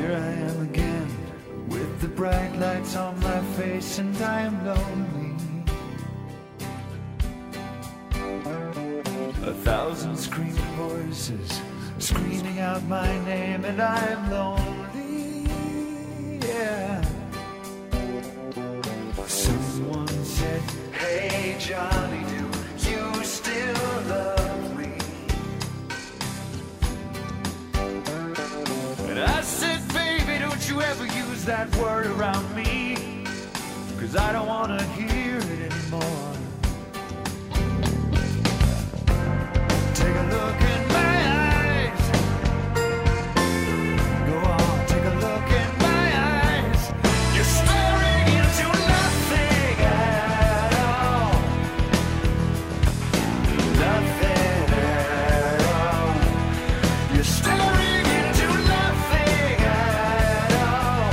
Here I am again, with the bright lights on my face, and I am lonely. 1,000 screaming voices screaming out my name, and I am lonely, yeah. Someone said, hey Johnny, do you still love me? And I said, baby, don't you ever use that word around me, 'cause I don't wanna hear it anymore. Take a look in my eyes. Go on, take a look in my eyes. You're staring into nothing at all. Nothing at all. You're staring into nothing at all.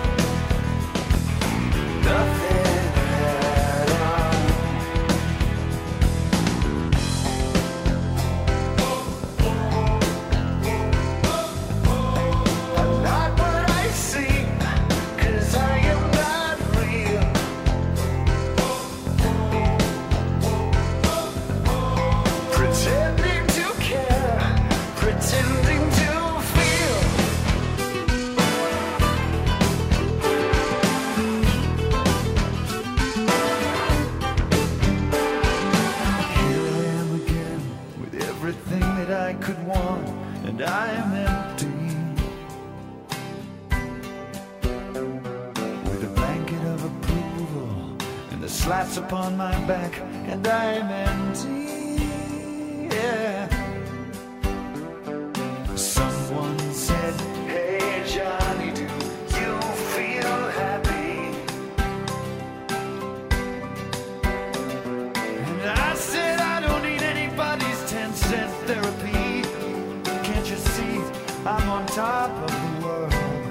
Nothing at all. I'm not what I seem, 'cause I am not real. Pretending to care, pretending to feel. Here I am again, with everything that I could want, and I am empty. With a blanket of approval and the slaps upon my back, and I am empty, yeah. Someone said, hey Johnny, do you feel happy? And I said, I don't need anybody's 10-cent therapy. Can't you see I'm on top of the world?